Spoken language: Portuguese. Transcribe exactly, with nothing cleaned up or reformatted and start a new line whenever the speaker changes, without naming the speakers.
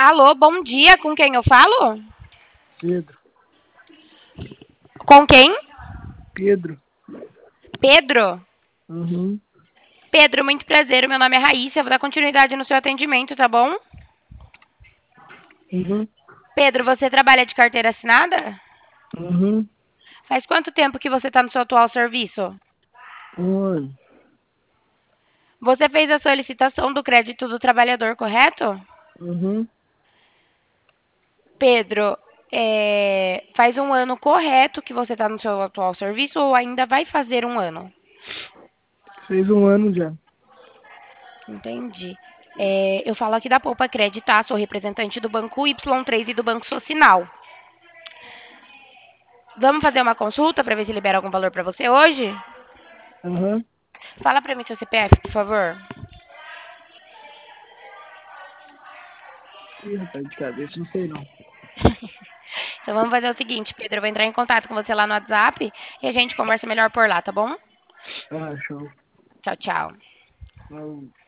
Alô, bom dia. Com quem eu falo?
Pedro.
Com quem?
Pedro.
Pedro.
Uhum.
Pedro, muito prazer. Meu nome é Raíssa. Eu vou dar continuidade no seu atendimento, tá bom?
Uhum.
Pedro, você trabalha de carteira assinada?
Uhum.
Faz quanto tempo que você está no seu atual serviço?
Um ano.
Você fez a solicitação do crédito do trabalhador, correto?
Uhum.
Pedro, é, faz um ano correto que você está no seu atual serviço ou ainda vai fazer um ano?
Fez um ano já.
Entendi. É, eu falo aqui da Poupa Crédito, tá? Sou representante do Banco Y três e do Banco Socinal. Vamos fazer uma consulta para ver se libera algum valor para você hoje?
Aham.
Fala para mim seu C P F, por favor.
Ih, rapaz, de cabeça, não sei não.
Então vamos fazer o seguinte, Pedro, eu vou entrar em contato com você lá no WhatsApp e a gente conversa melhor por lá, tá bom?
Ah, show.
Tchau, tchau.
Ah,